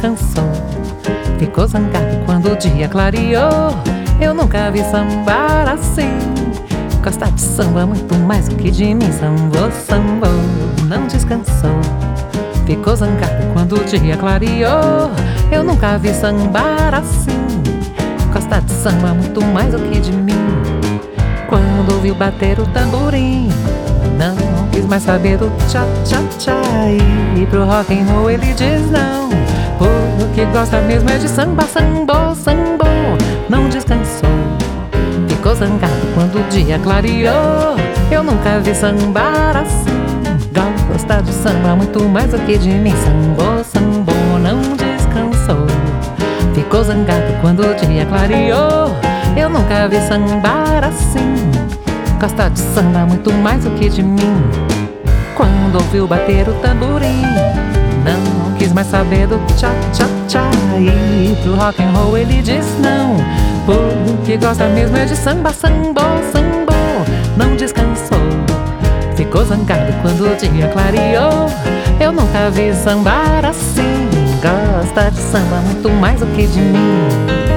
descansou. Ficou zangado quando o dia clareou. Eu nunca vi sambar assim. Gosta de samba muito mais do que de mim. Sambou, sambou, não descansou. Ficou zangado quando o dia clareou. Eu nunca vi sambar assim. Gosta de samba muito mais do que de mim. Quando ouviu bater o tamborim, não quis mais saber do tchá-tchá-tchá. E pro rock and roll ele diz não, porque gosta mesmo é de samba. Sambou, sambou, não descansou. Ficou zangado quando o dia clareou. Eu nunca vi sambar assim. Gosta de samba muito mais do que de mim. Sambou, sambou, não descansou. Ficou zangado quando o dia clareou. Eu nunca vi sambar assim. Gosta de samba muito mais do que de mim. Quando ouviu bater o tamborim, não quis mais saber do tchá-tchá-tchá. E pro rock and roll ele diz não, porque gosta mesmo é de samba. Sambou, sambou, não descansou. Ficou zangado quando o dia clareou. Eu nunca vi sambar assim. Gosta de samba muito mais do que de mim.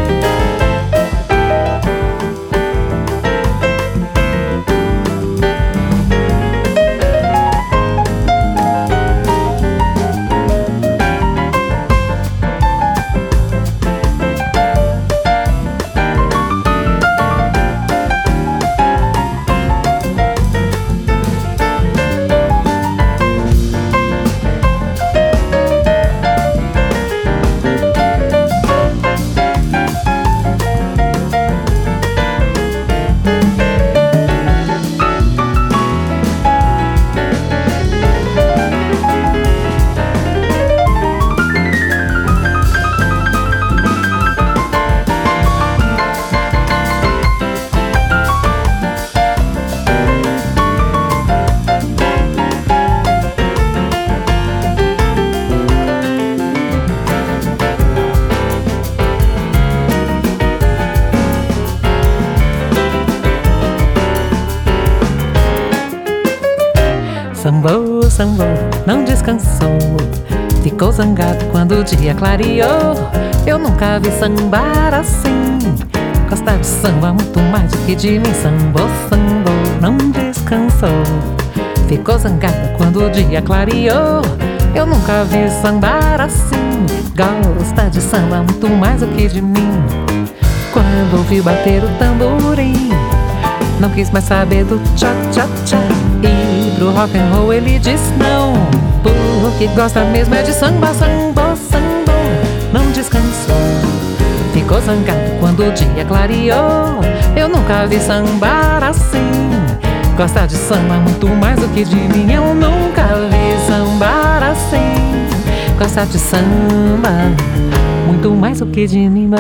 Sambou, sambou, não descansou. Ficou zangado quando o dia clareou. Eu nunca vi sambar assim. Gosta de samba muito mais do que de mim. Sambou, sambou, não descansou. Ficou zangado quando o dia clareou. Eu nunca vi sambar assim. Gosta de samba muito mais do que de mim. Quando ouviu bater o tamborim, não quis mais saber do tchá-tchá-tchá. E pro rock and roll ele diz não, porque gosta mesmo é de samba. Sambou, sambou, não descansou. Ficou zangado quando o dia clareou. Eu nunca vi sambar assim. Gosta de samba muito mais do que de mim. Eu nunca vi sambar assim. Gosta de samba muito mais do que de mim.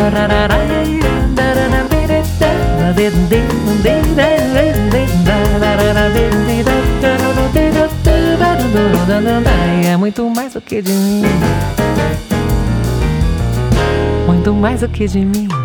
É muito mais do que de mim. Muito mais do que de mim.